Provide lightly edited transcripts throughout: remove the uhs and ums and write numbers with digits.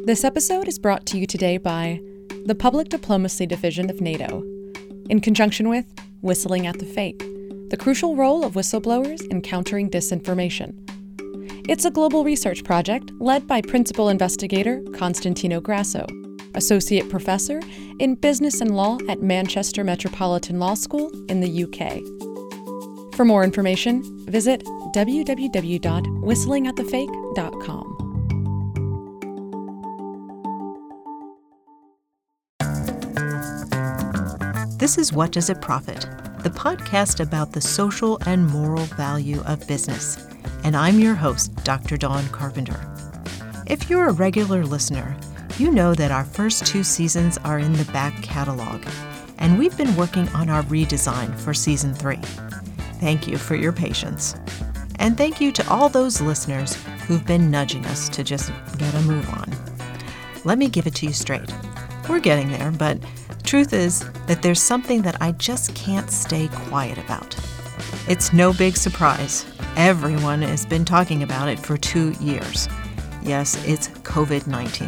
This episode is brought to you today by the Public Diplomacy Division of NATO, in conjunction with Whistling at the Fake, the crucial role of whistleblowers in countering disinformation. It's a global research project led by Principal Investigator Constantino Grasso, Associate Professor in Business and Law at Manchester Metropolitan Law School in the UK. For more information, visit www.whistlingatthefake.com. This is What Does It Profit, the podcast about the social and moral value of business. And I'm your host, Dr. Dawn Carpenter. If you're a regular listener, you know that our first 2 seasons are in the back catalog, and we've been working on our redesign for season 3. Thank you for your patience. And thank you to all those listeners who've been nudging us to just get a move on. Let me give it to you straight. We're getting there, but truth is that there's something that I just can't stay quiet about. It's no big surprise. Everyone has been talking about it for 2 years. Yes, it's COVID-19.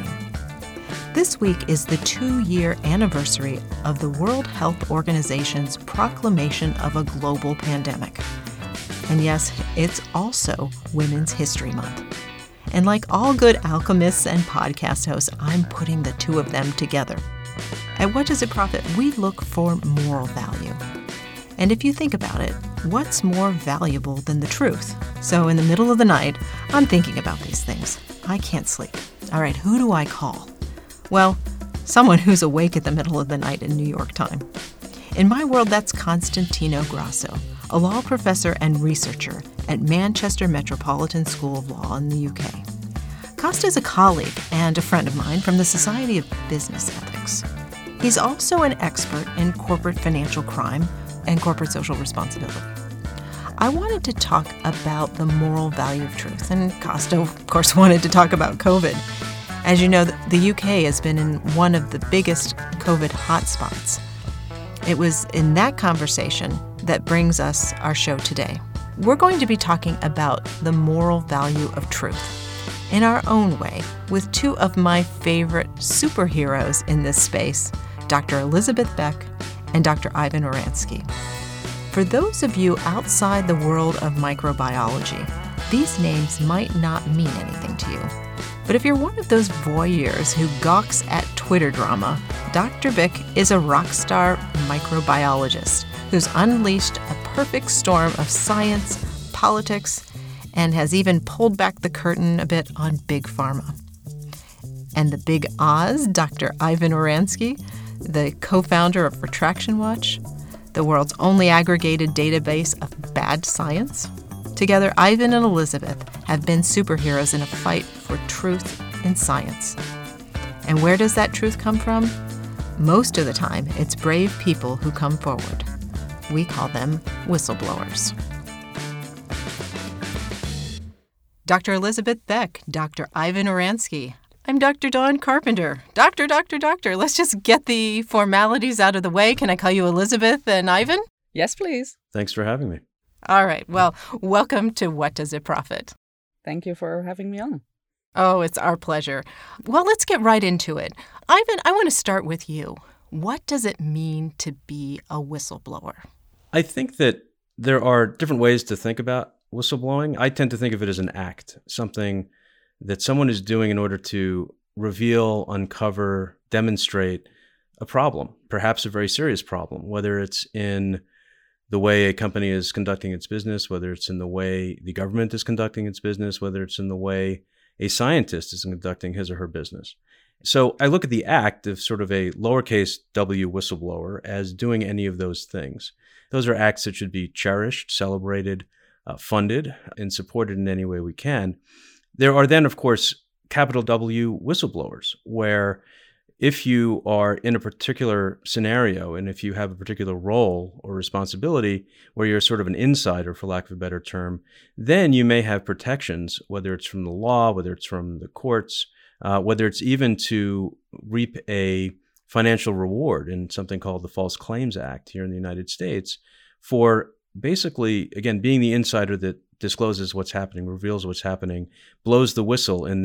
This week is the 2-year anniversary of the World Health Organization's proclamation of a global pandemic. And yes, it's also Women's History Month. And like all good alchemists and podcast hosts, I'm putting the two of them together. At What Does It Profit, we look for moral value. And if you think about it, what's more valuable than the truth? So in the middle of the night, I'm thinking about these things. I can't sleep. All right, who do I call? Well, someone who's awake at the middle of the night in New York time. In my world, that's Constantino Grasso, a law professor and researcher at Manchester Metropolitan School of Law in the UK. Costa is a colleague and a friend of mine from the Society of Business Ethics. He's also an expert in corporate financial crime and corporate social responsibility. I wanted to talk about the moral value of truth, and Costa, of course, wanted to talk about COVID. As you know, the UK has been in one of the biggest COVID hotspots. It was in that conversation that brings us our show today. We're going to be talking about the moral value of truth in our own way with 2 of my favorite superheroes in this space, Dr. Elizabeth Beck and Dr. Ivan Oransky. For those of you outside the world of microbiology, these names might not mean anything to you. But if you're one of those voyeurs who gawks at Twitter drama, Dr. Beck is a rock star microbiologist who's unleashed a perfect storm of science, politics, and has even pulled back the curtain a bit on Big Pharma. And the Big Oz, Dr. Ivan Oransky, the co-founder of Retraction Watch, the world's only aggregated database of bad science. Together, Ivan and Elizabeth have been superheroes in a fight for truth in science. And where does that truth come from? Most of the time, it's brave people who come forward. We call them whistleblowers. Dr. Elizabeth Beck, Dr. Ivan Oransky. I'm Dr. Dawn Carpenter. Doctor, let's just get the formalities out of the way. Can I call you Elizabeth and Ivan? Yes, please. Thanks for having me. All right. Well, welcome to What Does It Profit? Thank you for having me on. Oh, it's our pleasure. Well, let's get right into it. Ivan, I want to start with you. What does it mean to be a whistleblower? I think that there are different ways to think about whistleblowing. I tend to think of it as an act, something that someone is doing in order to reveal, uncover, demonstrate a problem, perhaps a very serious problem, whether it's in the way a company is conducting its business, whether it's in the way the government is conducting its business, whether it's in the way a scientist is conducting his or her business. So I look at the act of sort of a lowercase w whistleblower as doing any of those things. Those are acts that should be cherished, celebrated, funded, and supported in any way we can. There are then, of course, capital W whistleblowers, where if you are in a particular scenario and if you have a particular role or responsibility where you're sort of an insider, for lack of a better term, then you may have protections, whether it's from the law, whether it's from the courts, whether it's even to reap a financial reward in something called the False Claims Act here in the United States for basically, again, being the insider that discloses what's happening, reveals what's happening, blows the whistle in that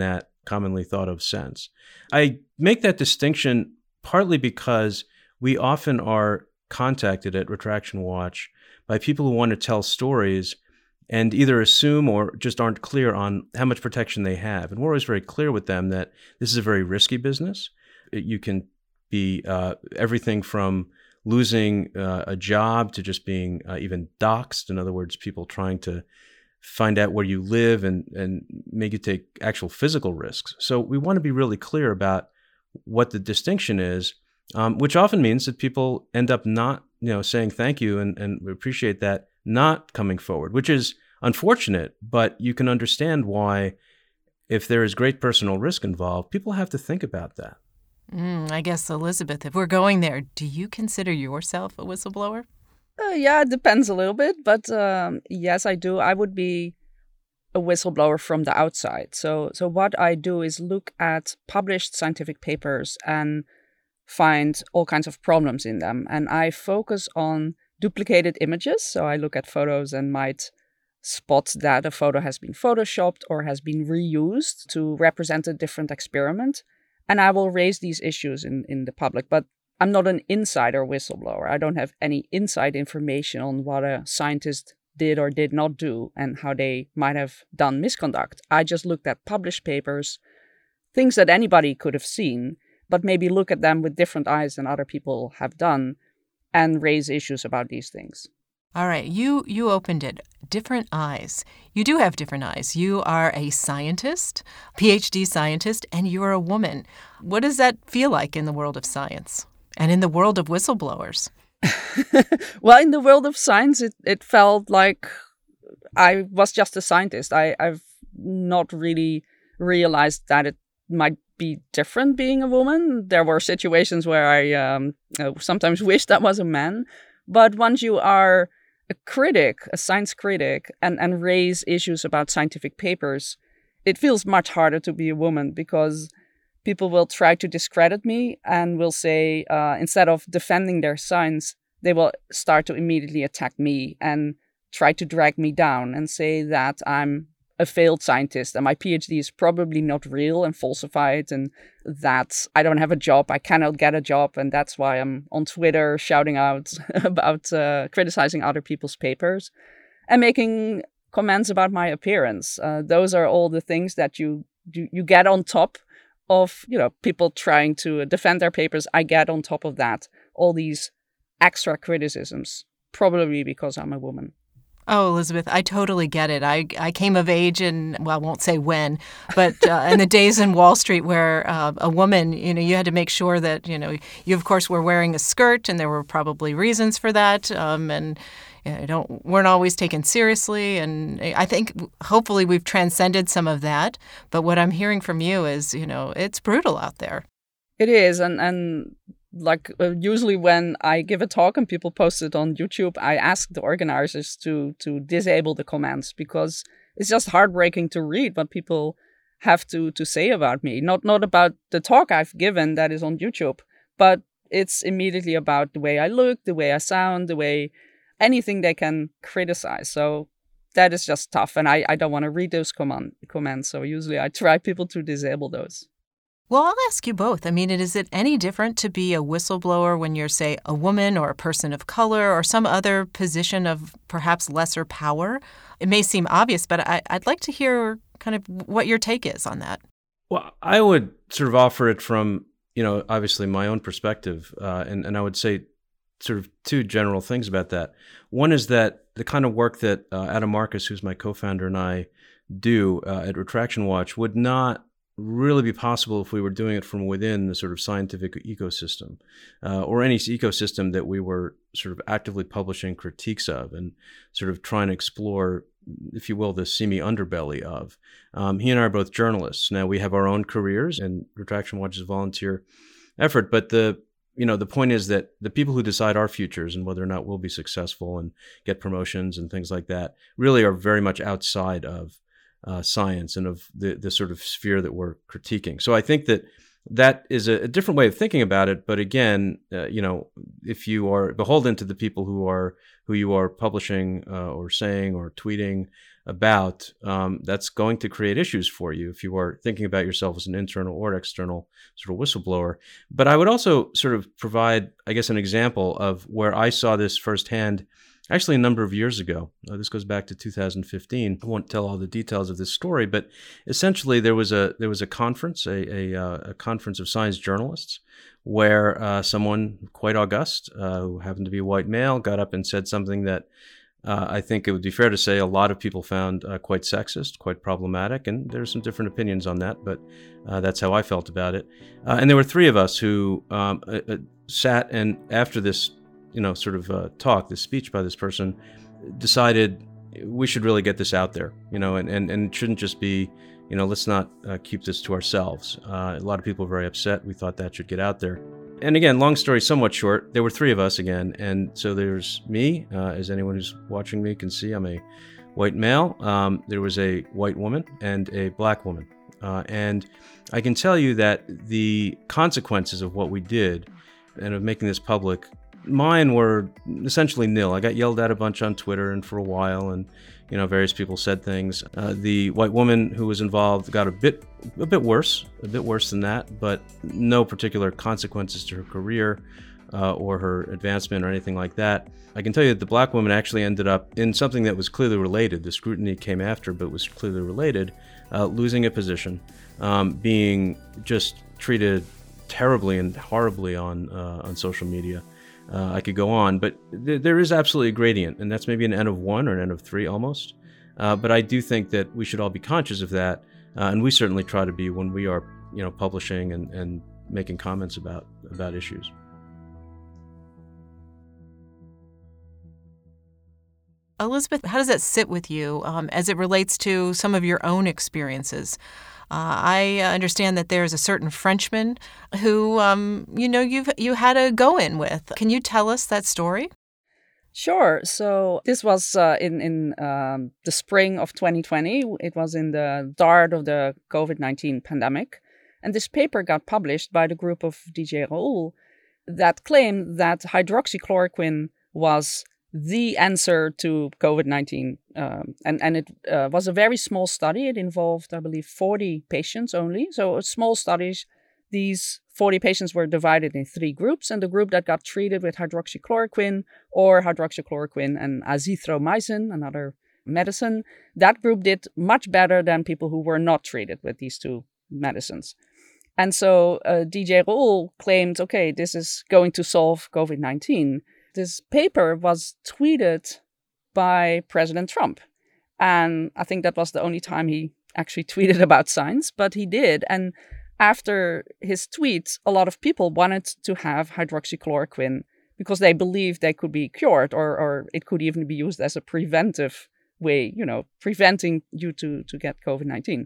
commonly thought of sense. I make that distinction partly because we often are contacted at Retraction Watch by people who want to tell stories and either assume or just aren't clear on how much protection they have. And we're always very clear with them that this is a very risky business. You can be everything from losing a job to just being even doxxed. In other words, people trying to find out where you live and make you take actual physical risks. So we want to be really clear about what the distinction is, which often means that people end up not, saying thank you and we appreciate that, not coming forward, which is unfortunate, but you can understand why, if there is great personal risk involved, people have to think about that. I guess, Elizabeth, if we're going there, do you consider yourself a whistleblower? Yeah, it depends a little bit, but yes, I do. I would be a whistleblower from the outside. So what I do is look at published scientific papers and find all kinds of problems in them. And I focus on duplicated images. So I look at photos and might spot that a photo has been photoshopped or has been reused to represent a different experiment. And I will raise these issues in the public. But I'm not an insider whistleblower. I don't have any inside information on what a scientist did or did not do and how they might have done misconduct. I just looked at published papers, things that anybody could have seen, but maybe look at them with different eyes than other people have done and raise issues about these things. All right, you opened it. Different eyes. You do have different eyes. You are a scientist, PhD scientist, and you're a woman. What does that feel like in the world of science and in the world of whistleblowers? Well, in the world of science, it felt like I was just a scientist. I've not really realized that it might be different being a woman. There were situations where I sometimes wished I was a man. But once you are a critic, a science critic, and raise issues about scientific papers, it feels much harder to be a woman because people will try to discredit me and will say, instead of defending their science, they will start to immediately attack me and try to drag me down and say that I'm a failed scientist and my PhD is probably not real and falsified and that I don't have a job, I cannot get a job, and that's why I'm on Twitter shouting out about criticizing other people's papers and making comments about my appearance. Those are all the things that you get on top of, people trying to defend their papers. I get on top of that, all these extra criticisms, probably because I'm a woman. Oh, Elizabeth, I totally get it. I came of age in, well, I won't say when, but in the days in Wall Street where a woman, you had to make sure that, you of course were wearing a skirt and there were probably reasons for that. And weren't always taken seriously. And I think hopefully we've transcended some of that. But what I'm hearing from you is, it's brutal out there. It is. And usually when I give a talk and people post it on YouTube, I ask the organizers to disable the comments because it's just heartbreaking to read what people have to say about me. Not about the talk I've given that is on YouTube, but it's immediately about the way I look, the way I sound, the way anything they can criticize. So that is just tough. And I don't want to read those comments. So usually I try people to disable those. Well, I'll ask you both. I mean, is it any different to be a whistleblower when you're, say, a woman or a person of color or some other position of perhaps lesser power? It may seem obvious, but I'd like to hear kind of what your take is on that. Well, I would sort of offer it from, obviously my own perspective, and I would say sort of two general things about that. One is that the kind of work that Adam Marcus, who's my co-founder, and I do at Retraction Watch would not really be possible if we were doing it from within the sort of scientific ecosystem or any ecosystem that we were sort of actively publishing critiques of and sort of trying to explore, if you will, the seamy underbelly of. He and I are both journalists. Now we have our own careers and Retraction Watch is a volunteer effort, but the point is that the people who decide our futures and whether or not we'll be successful and get promotions and things like that really are very much outside of science and of the sort of sphere that we're critiquing. So I think that is a different way of thinking about it. But again, if you are beholden to the people who you are publishing or saying or tweeting, about, that's going to create issues for you if you are thinking about yourself as an internal or external sort of whistleblower. But I would also sort of provide, I guess, an example of where I saw this firsthand actually a number of years ago. This goes back to 2015. I won't tell all the details of this story, but essentially there was a conference, a conference of science journalists, where someone quite august, who happened to be a white male, got up and said something that I think it would be fair to say a lot of people found quite sexist, quite problematic, and there's some different opinions on that, but that's how I felt about it. And there were three of us who sat, and after this, talk, this speech by this person, decided we should really get this out there, and it shouldn't just be, let's not keep this to ourselves. A lot of people were very upset. We thought that should get out there. And again, long story somewhat short, there were three of us again. And so there's me, as anyone who's watching me can see, I'm a white male. There was a white woman and a black woman. And I can tell you that the consequences of what we did and of making this public, mine were essentially nil. I got yelled at a bunch on Twitter and for a while, and various people said things. The white woman who was involved got a bit worse than that, but no particular consequences to her career or her advancement or anything like that. I can tell you that the black woman actually ended up in something that was clearly related. The scrutiny came after, but was clearly related, losing a position, being just treated terribly and horribly on social media. I could go on, but there is absolutely a gradient, and that's maybe an N of 1 or an N of 3 almost. But I do think that we should all be conscious of that, and we certainly try to be when we are, publishing and making comments about issues. Elizabeth, how does that sit with you as it relates to some of your own experiences? I understand that there's a certain Frenchman who, you had a go-in with. Can you tell us that story? Sure. So this was in the spring of 2020. It was in the start of the COVID-19 pandemic. And this paper got published by the group of DJ Raoul that claimed that hydroxychloroquine was the answer to COVID-19. And it was a very small study. It involved, I believe, 40 patients only. So a small study. These 40 patients were divided in 3 groups. And the group that got treated with hydroxychloroquine or hydroxychloroquine and azithromycin, another medicine, that group did much better than people who were not treated with these 2 medicines. And so DJ Raoul claimed, okay, this is going to solve COVID-19. This paper was tweeted by President Trump. And I think that was the only time he actually tweeted about science, but he did. And after his tweets, a lot of people wanted to have hydroxychloroquine because they believed they could be cured, or it could even be used as a preventive way, preventing you to get COVID-19.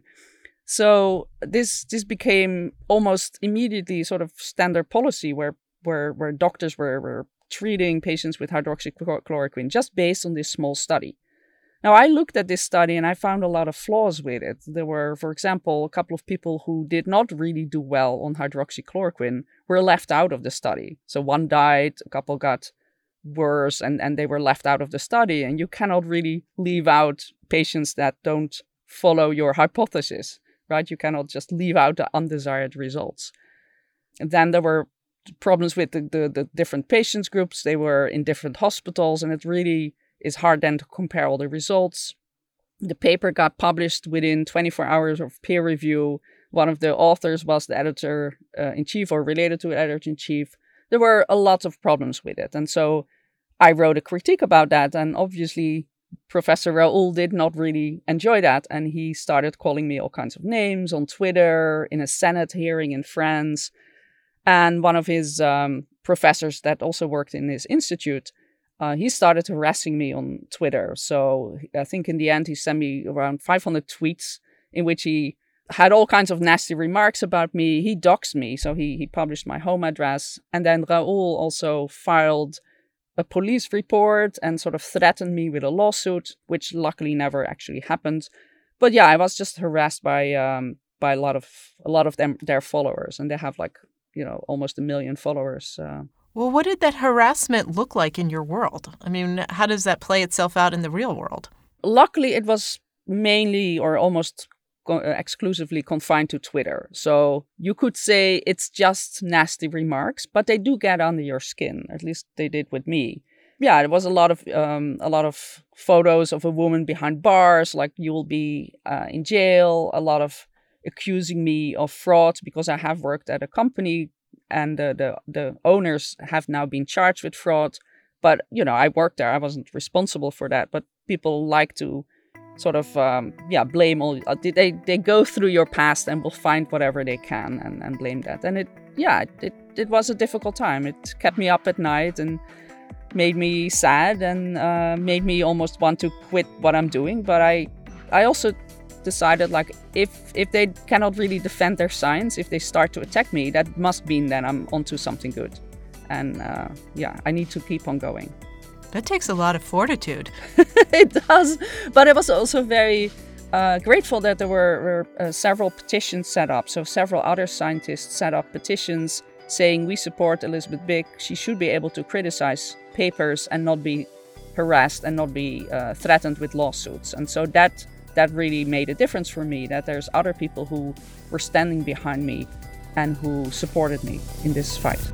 So this became almost immediately sort of standard policy where doctors were treating patients with hydroxychloroquine just based on this small study. Now, I looked at this study and I found a lot of flaws with it. There were, for example, a couple of people who did not really do well on hydroxychloroquine were left out of the study. So one died, a couple got worse, and they were left out of the study. And you cannot really leave out patients that don't follow your hypothesis, right? You cannot just leave out the undesired results. And then there were problems with the different patients groups. They were in different hospitals, and it really is hard then to compare all the results. The paper got published within 24 hours of peer review. One of the authors was the editor-in-chief or related to the editor-in-chief. There were a lot of problems with it. And so I wrote a critique about that. And obviously, Professor Raoul did not really enjoy that. And he started calling me all kinds of names on Twitter, in a Senate hearing in France. And one of his professors that also worked in his institute, he started harassing me on Twitter. So I think in the end, he sent me around 500 tweets in which he had all kinds of nasty remarks about me. He doxed me. So he published my home address. And then Raoul also filed a police report and sort of threatened me with a lawsuit, which luckily never actually happened. But yeah, I was just harassed by a lot of them, their followers. And they have almost 1 million followers. Well, what did that harassment look like in your world? I mean, how does that play itself out in the real world? Luckily, it was mainly or almost exclusively confined to Twitter. So you could say it's just nasty remarks, but they do get under your skin. At least they did with me. Yeah, there was a lot of photos of a woman behind bars, like you will be in jail. A lot of accusing me of fraud because I have worked at a company and the owners have now been charged with fraud. But I worked there. I wasn't responsible for that. But people like to sort of blame all. They go through your past and will find whatever they can and blame that. And it was a difficult time. It kept me up at night and made me sad and made me almost want to quit what I'm doing. But I also decided, like, if they cannot really defend their science, if they start to attack me, that must mean that I'm onto something good. And I need to keep on going. That takes a lot of fortitude. It does. But I was also very grateful that there were several petitions set up. So several other scientists set up petitions saying we support Elizabeth Bik. She should be able to criticize papers and not be harassed and not be threatened with lawsuits. And so that really made a difference for me, that there's other people who were standing behind me and who supported me in this fight.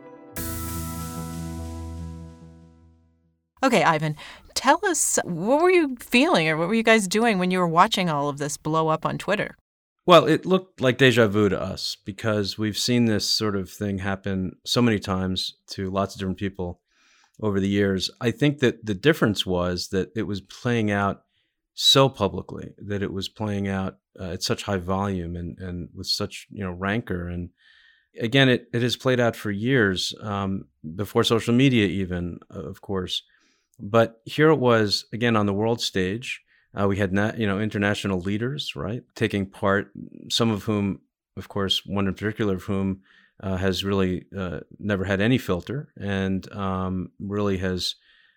Okay, Ivan, tell us, what were you feeling or what were you guys doing when you were watching all of this blow up on Twitter? Well, it looked like deja vu to us because we've seen this sort of thing happen so many times to lots of different people over the years. I think that the difference was that it was playing out so publicly, that it was playing out at such high volume and with such rancor. And again, it has played out for years, before social media even, of course. But here it was, again, on the world stage. We had international leaders, right, taking part, some of whom, of course, one in particular of whom has really never had any filter and really has,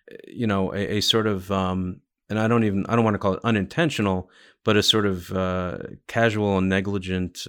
a sort of, and I don't want to call it unintentional, but a sort of casual and negligent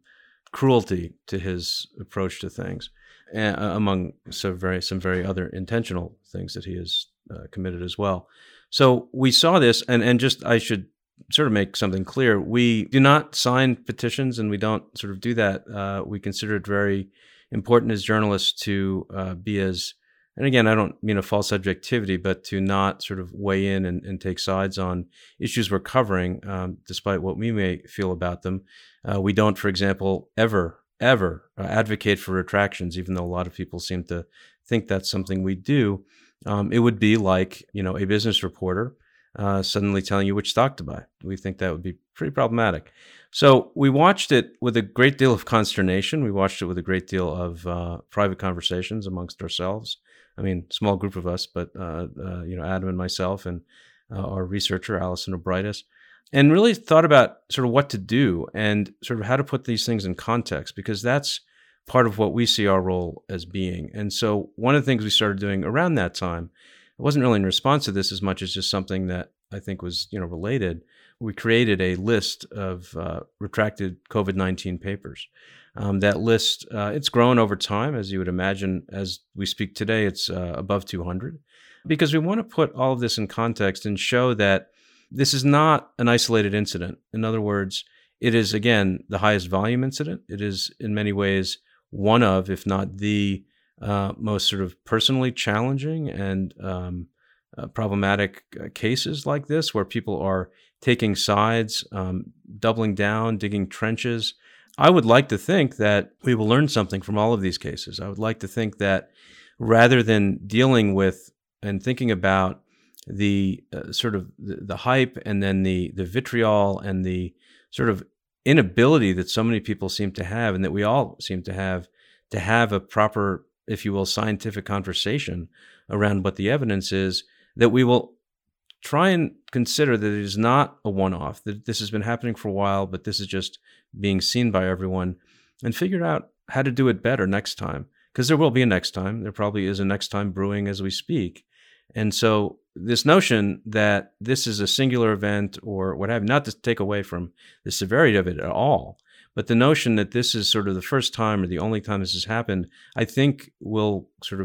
cruelty to his approach to things, among some very other intentional things that he has committed as well. So we saw this, and just I should sort of make something clear. We do not sign petitions, and we don't sort of do that. We consider it very important as journalists to be as, and again, I don't mean a false objectivity, but to not sort of weigh in and take sides on issues we're covering, despite what we may feel about them. We don't, for example, ever advocate for retractions, even though a lot of people seem to think that's something we do. It would be like, a business reporter suddenly telling you which stock to buy. We think that would be pretty problematic. So we watched it with a great deal of consternation. We watched it with a great deal of private conversations amongst ourselves. I mean, small group of us, but Adam and myself and our researcher, Alison Obrightis, and really thought about sort of what to do and sort of how to put these things in context, because that's part of what we see our role as being. And so one of the things we started doing around that time, it wasn't really in response to this as much as just something that I think was, related. We created a list of retracted COVID-19 papers. That list, it's grown over time, as you would imagine. As we speak today, it's above 200, because we want to put all of this in context and show that this is not an isolated incident. In other words, it is, again, the highest volume incident. It is in many ways one of, if not the most sort of personally challenging and problematic cases like this, where people are taking sides, doubling down, digging trenches. I would like to think that we will learn something from all of these cases. I would like to think that rather than dealing with and thinking about the sort of the hype and then the vitriol and the sort of inability that so many people seem to have, and that we all seem to have a proper, if you will, scientific conversation around what the evidence is, that we will try and consider that it is not a one-off, that this has been happening for a while, but this is just being seen by everyone, and figure out how to do it better next time. Because there will be a next time. There probably is a next time brewing as we speak. And so this notion that this is a singular event or what have you, not to take away from the severity of it at all, but the notion that this is sort of the first time or the only time this has happened, I think we'll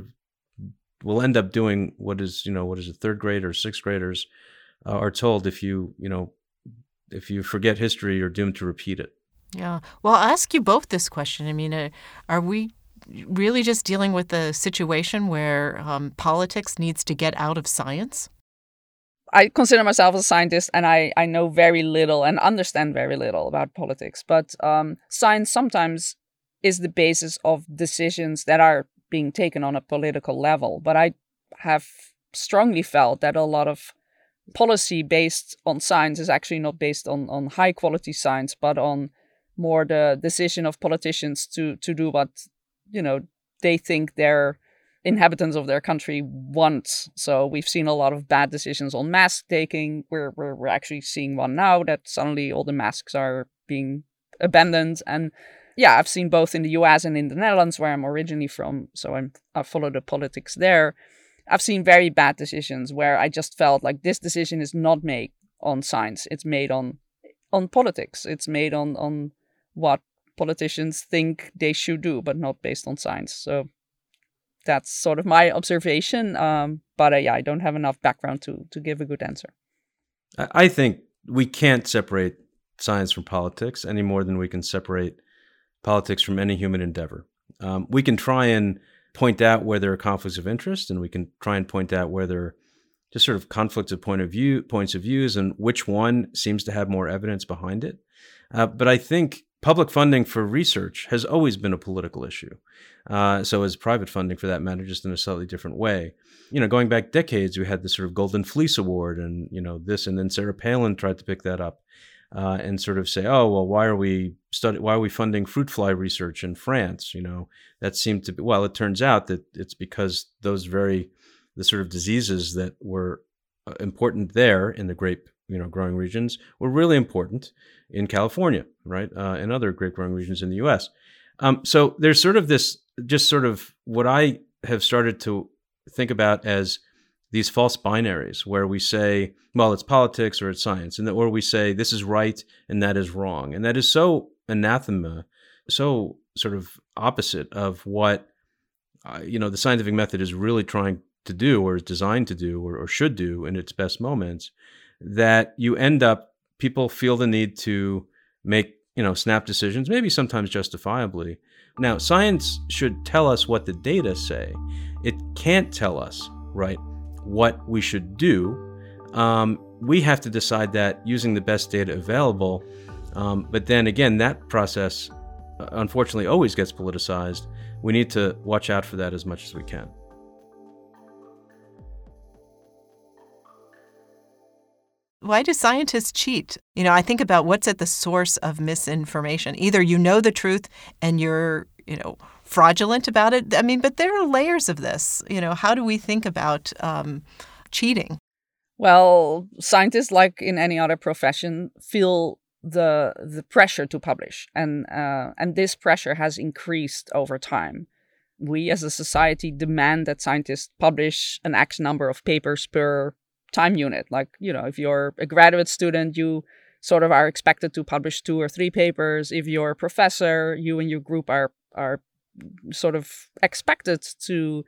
end up doing what is it, third grade or sixth graders are told. If you if you forget history, you're doomed to repeat it. Yeah. Well, I'll ask you both this question. I mean, are we really just dealing with a situation where politics needs to get out of science? I consider myself a scientist, and I know very little and understand very little about politics. But science sometimes is the basis of decisions that are being taken on a political level. But I have strongly felt that a lot of policy based on science is actually not based on high quality science, but on more the decision of politicians to do what, they think their inhabitants of their country want. So we've seen a lot of bad decisions on mask taking. We're actually seeing one now that suddenly all the masks are being abandoned. And yeah, I've seen both in the US and in the Netherlands, where I'm originally from. So I follow the politics there. I've seen very bad decisions where I just felt like this decision is not made on science. It's made on politics. It's made on what politicians think they should do, but not based on science. So that's sort of my observation. But I don't have enough background to give a good answer. I think we can't separate science from politics any more than we can separate politics from any human endeavor. We can try and point out where there are conflicts of interest, and we can try and point out where there are just sort of conflicts of points of views, and which one seems to have more evidence behind it. But I think public funding for research has always been a political issue. So is private funding, for that matter, just in a slightly different way. Going back decades, we had this sort of Golden Fleece Award, and this, and then Sarah Palin tried to pick that up and sort of say, oh well, why are we funding fruit fly research in France? That seemed to be, well, it turns out that it's because the sort of diseases that were important there in the grape growing regions were really important in California, right? And other grape growing regions in the US. So there's sort of this, just sort of what I have started to think about as these false binaries, where we say, well, it's politics or it's science, or we say this is right and that is wrong. And that is so anathema, so sort of opposite of what, the scientific method is really trying to do, or is designed to do, or should do in its best moments, that you end up, people feel the need to make, snap decisions, maybe sometimes justifiably. Now, science should tell us what the data say. It can't tell us, right, what we should do. We have to decide that using the best data available. But then again, that process, unfortunately, always gets politicized. We need to watch out for that as much as we can. Why do scientists cheat? I think about what's at the source of misinformation. Either you know the truth and you're, fraudulent about it. I mean, but there are layers of this. How do we think about cheating? Well, scientists, like in any other profession, feel the pressure to publish, and this pressure has increased over time. We as a society demand that scientists publish an X number of papers per time unit. Like, if you're a graduate student, you sort of are expected to publish 2 or 3 papers. If you're a professor, you and your group are sort of expected to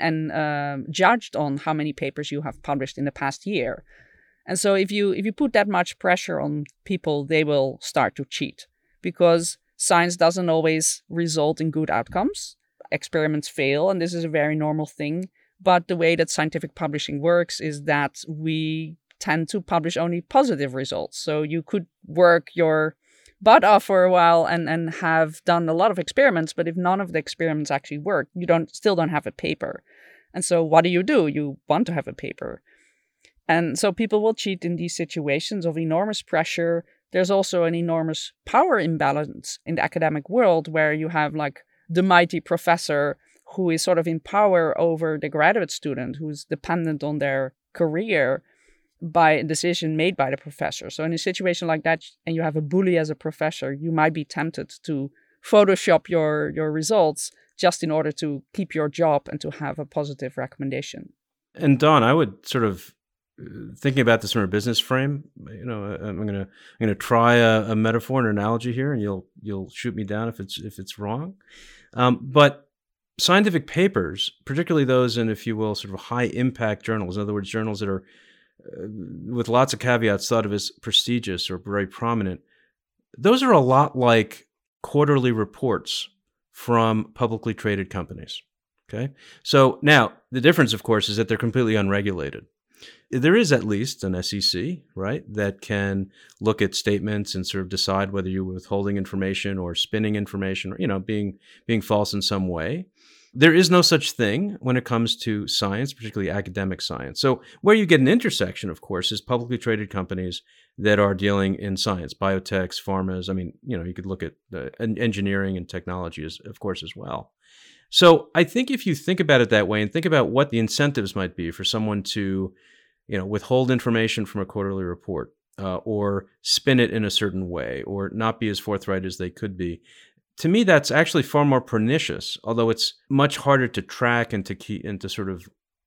and judged on how many papers you have published in the past year. And so if you put that much pressure on people, they will start to cheat, because science doesn't always result in good outcomes. Experiments fail, and this is a very normal thing. But the way that scientific publishing works is that we tend to publish only positive results. So you could work your butt off for a while and have done a lot of experiments, but if none of the experiments actually work, you still don't have a paper. And so what do? You want to have a paper. And so people will cheat in these situations of enormous pressure. There's also an enormous power imbalance in the academic world, where you have like the mighty professor who is sort of in power over the graduate student, who's dependent on their career by a decision made by the professor. So in a situation like that, and you have a bully as a professor, you might be tempted to Photoshop your results just in order to keep your job and to have a positive recommendation. And Dawn, I would sort of, thinking about this from a business frame, I'm gonna try a metaphor and analogy here, and you'll shoot me down if it's wrong. But scientific papers, particularly those in, if you will, sort of high impact journals, in other words, journals that are with lots of caveats, thought of as prestigious or very prominent, those are a lot like quarterly reports from publicly traded companies. Okay. So now the difference, of course, is that they're completely unregulated. There is at least an SEC, right, that can look at statements and sort of decide whether you're withholding information or spinning information or, being false in some way. There is no such thing when it comes to science, particularly academic science. So where you get an intersection, of course, is publicly traded companies that are dealing in science, biotechs, pharmas. I mean, you could look at engineering and technology, of course, as well. So I think if you think about it that way and think about what the incentives might be for someone to, withhold information from a quarterly report or spin it in a certain way or not be as forthright as they could be, to me, that's actually far more pernicious, although it's much harder to track and to sort of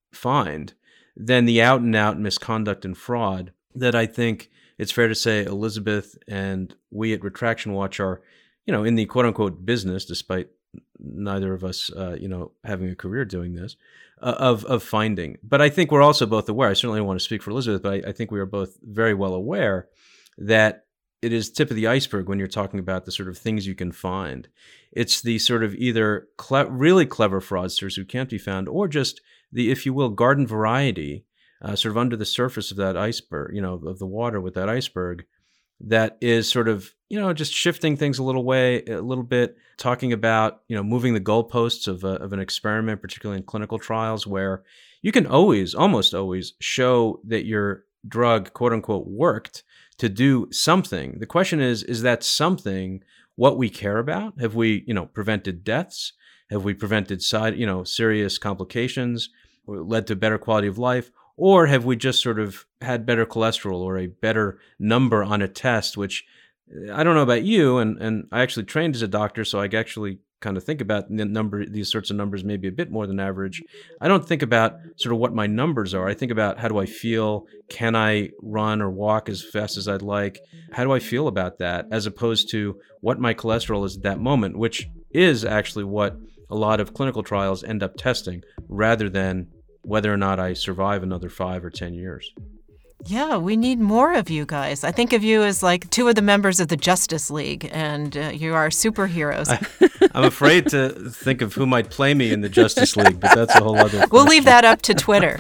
find than the out-and-out misconduct and fraud that I think it's fair to say Elizabeth and we at Retraction Watch are, in the quote-unquote business, despite neither of us, having a career doing this, of finding. But I think we're also both aware, I certainly don't want to speak for Elizabeth, but I think we are both very well aware that it is tip of the iceberg when you're talking about the sort of things you can find. It's the sort of either really clever fraudsters who can't be found or just the, if you will, garden variety, sort of under the surface of that iceberg, of the water with that iceberg, that is sort of, just shifting things a little bit, talking about, moving the goalposts of an experiment, particularly in clinical trials, where you can almost always show that your drug, quote unquote, worked to do something. The question is that something what we care about? Have we, prevented deaths? Have we prevented serious complications, or led to better quality of life? Or have we just sort of had better cholesterol or a better number on a test, which I don't know about you, and I actually trained as a doctor, so I actually kind of think about these sorts of numbers maybe a bit more than average. I don't think about sort of what my numbers are. I think about how do I feel? Can I run or walk as fast as I'd like? How do I feel about that? As opposed to what my cholesterol is at that moment, which is actually what a lot of clinical trials end up testing, rather than whether or not I survive another 5 or 10 years. Yeah, we need more of you guys. I think of you as like two of the members of the Justice League, and you are superheroes. I'm afraid to think of who might play me in the Justice League, but that's a whole other question. We'll leave that up to Twitter.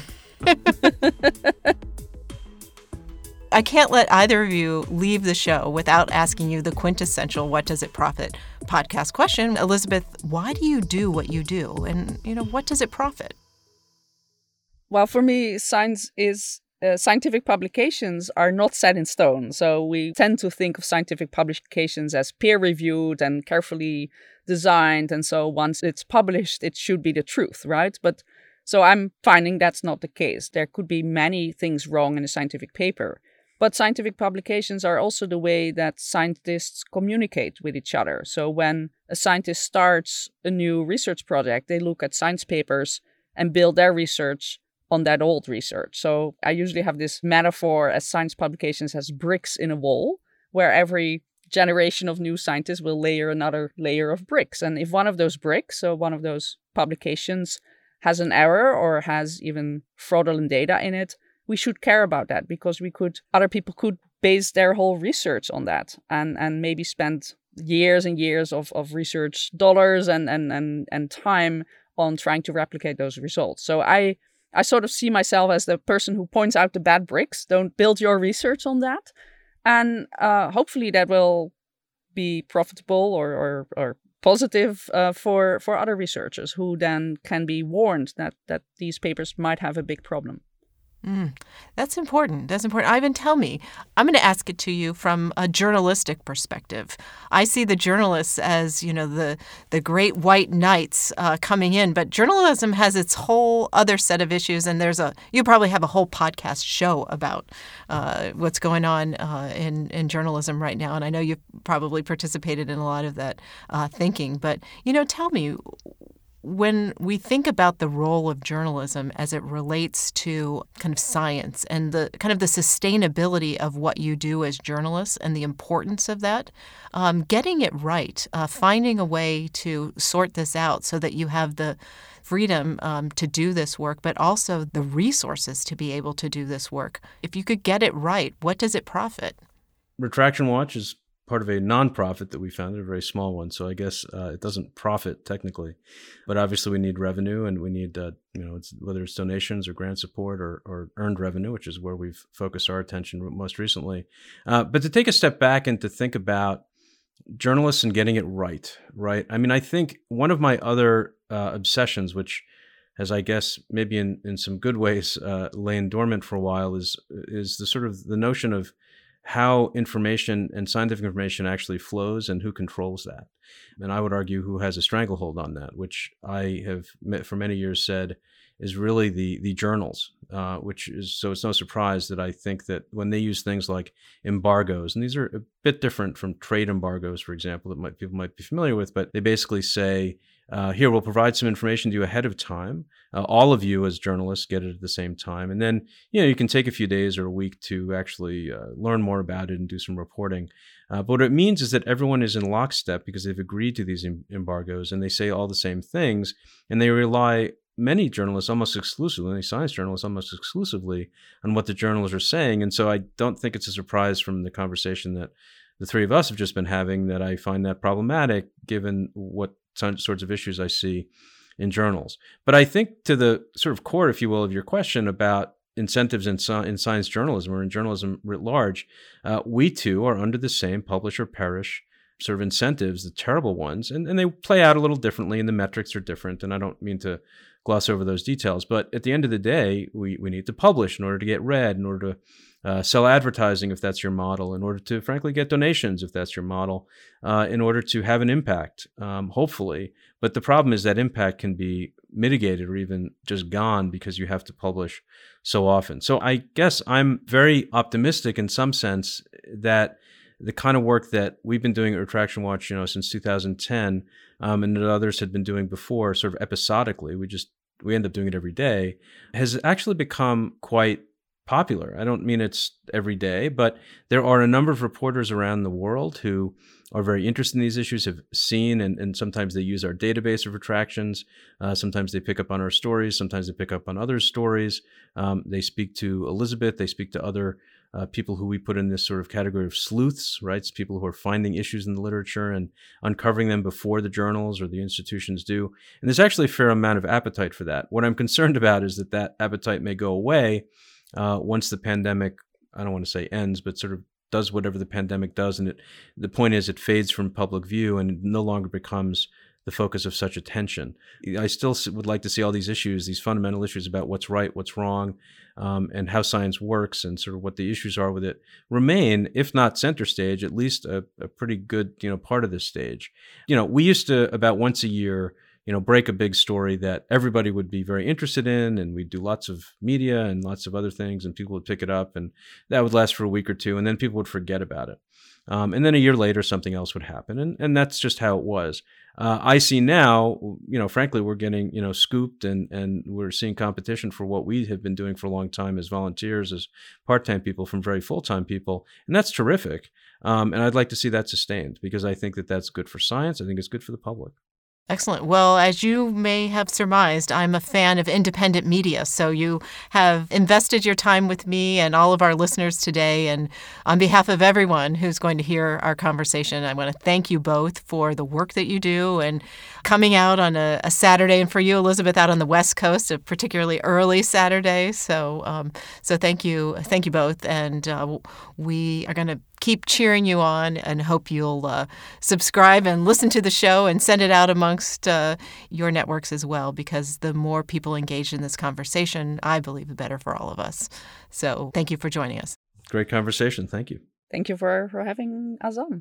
I can't let either of you leave the show without asking you the quintessential What Does It Profit podcast question. Elizabeth, why do you do what you do? And, what does it profit? Well, for me, scientific publications are not set in stone. So we tend to think of scientific publications as peer-reviewed and carefully designed. And so once it's published, it should be the truth, right? But so I'm finding that's not the case. There could be many things wrong in a scientific paper. But scientific publications are also the way that scientists communicate with each other. So when a scientist starts a new research project, they look at science papers and build their research on that old research. So I usually have this metaphor as science publications as bricks in a wall, where every generation of new scientists will layer another layer of bricks. And if one of those bricks, so one of those publications, has an error or has even fraudulent data in it, we should care about that, because other people could base their whole research on that and maybe spend years and years of research dollars and time on trying to replicate those results. So I sort of see myself as the person who points out the bad bricks. Don't build your research on that. And hopefully that will be profitable or positive for other researchers who then can be warned that these papers might have a big problem. That's important. Ivan, tell me. I'm going to ask it to you from a journalistic perspective. I see the journalists as, the great white knights coming in, but journalism has its whole other set of issues, and you probably have a whole podcast show about what's going on in journalism right now, and I know you've probably participated in a lot of that thinking. But, tell me, when we think about the role of journalism as it relates to kind of science and the kind of the sustainability of what you do as journalists and the importance of that, getting it right, finding a way to sort this out so that you have the freedom to do this work, but also the resources to be able to do this work. If you could get it right, what does it profit? Retraction Watch is part of a nonprofit that we founded, a very small one. So I guess it doesn't profit technically, but obviously we need revenue, and we need, whether it's donations or grant support or earned revenue, which is where we've focused our attention most recently. But to take a step back and to think about journalists and getting it right? I mean, I think one of my other obsessions, which has, I guess, maybe in some good ways lain dormant for a while, is the sort of the notion of how information and scientific information actually flows and who controls that. And I would argue who has a stranglehold on that, which I have for many years said is really the journals, which is, so it's no surprise that I think that when they use things like embargoes, and these are a bit different from trade embargoes, for example, that people might be familiar with, but they basically say, here, we'll provide some information to you ahead of time. All of you as journalists get it at the same time. And then, you can take a few days or a week to actually learn more about it and do some reporting. But what it means is that everyone is in lockstep because they've agreed to these embargoes, and they say all the same things, and they rely, many journalists almost exclusively, many science journalists almost exclusively, on what the journals are saying. And so I don't think it's a surprise from the conversation that the three of us have just been having that I find that problematic, given what sorts of issues I see in journals. But I think to the sort of core, if you will, of your question about incentives in science journalism or in journalism writ large, we too are under the same publish or perish sort of incentives, the terrible ones, and they play out a little differently, and the metrics are different, and I don't mean to gloss over those details, but at the end of the day, we need to publish in order to get read, in order to sell advertising if that's your model, in order to frankly get donations if that's your model, in order to have an impact, hopefully. But the problem is that impact can be mitigated or even just gone because you have to publish so often. So I guess I'm very optimistic in some sense that the kind of work that we've been doing at Retraction Watch, since 2010, and that others had been doing before, sort of episodically, we end up doing it every day, has actually become quite popular. I don't mean it's every day, but there are a number of reporters around the world who are very interested in these issues, have seen, and sometimes they use our database of retractions. Sometimes they pick up on our stories. Sometimes they pick up on others' stories. They speak to Elizabeth. They speak to other people who we put in this sort of category of sleuths, right? It's people who are finding issues in the literature and uncovering them before the journals or the institutions do. And there's actually a fair amount of appetite for that. What I'm concerned about is that appetite may go away once the pandemic, I don't want to say ends, but sort of does whatever the pandemic does. And the point is it fades from public view and it no longer becomes the focus of such attention. I still would like to see all these issues, these fundamental issues about what's right, what's wrong, and how science works and sort of what the issues are with it remain, if not center stage, at least a pretty good, part of this stage. We used to about once a year, break a big story that everybody would be very interested in, and we'd do lots of media and lots of other things, and people would pick it up, and that would last for a week or two, and then people would forget about it. And then a year later, something else would happen, and that's just how it was. I see now, frankly, we're getting, scooped, and we're seeing competition for what we have been doing for a long time as volunteers, as part-time people from very full-time people, and that's terrific. And I'd like to see that sustained because I think that that's good for science. I think it's good for the public. Excellent. Well, as you may have surmised, I'm a fan of independent media. So you have invested your time with me and all of our listeners today. And on behalf of everyone who's going to hear our conversation, I want to thank you both for the work that you do and coming out on a Saturday. And for you, Elizabeth, out on the West Coast, a particularly early Saturday. So thank you. Thank you both. And we are going to keep cheering you on and hope you'll subscribe and listen to the show and send it out amongst your networks as well, because the more people engaged in this conversation, I believe the better for all of us. So thank you for joining us. Great conversation. Thank you. Thank you for having us on.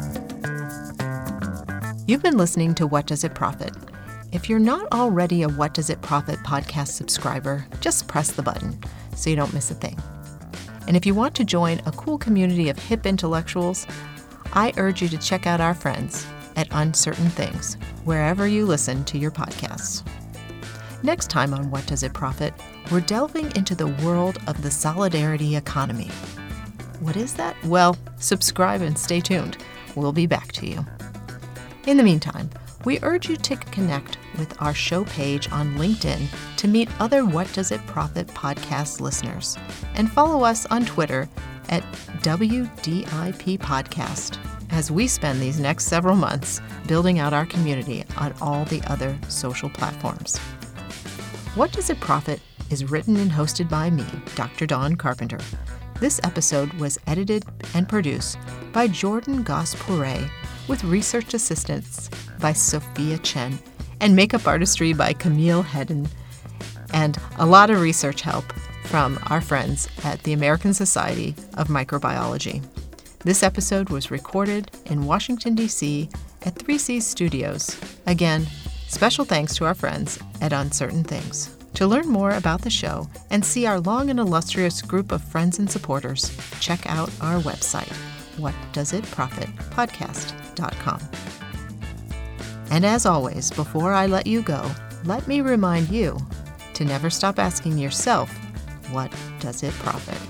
You've been listening to What Does It Profit? If you're not already a What Does It Profit podcast subscriber, just press the button so you don't miss a thing. And if you want to join a cool community of hip intellectuals, I urge you to check out our friends at Uncertain Things, wherever you listen to your podcasts. Next time on What Does It Profit, we're delving into the world of the solidarity economy. What is that? Well, subscribe and stay tuned. We'll be back to you. In the meantime, we urge you to connect with our show page on LinkedIn to meet other What Does It Profit podcast listeners, and follow us on Twitter at WDIP Podcast as we spend these next several months building out our community on all the other social platforms. What Does It Profit is written and hosted by me, Dr. Dawn Carpenter. This episode was edited and produced by Jordan Goss-Pourret, with research assistance by Sophia Chen and makeup artistry by Camille Hedden, and a lot of research help from our friends at the American Society of Microbiology. This episode was recorded in Washington, D.C. at 3C Studios. Again, special thanks to our friends at Uncertain Things. To learn more about the show and see our long and illustrious group of friends and supporters, check out our website, whatdoesitprofitpodcast.com. And as always, before I let you go, let me remind you to never stop asking yourself, what does it profit?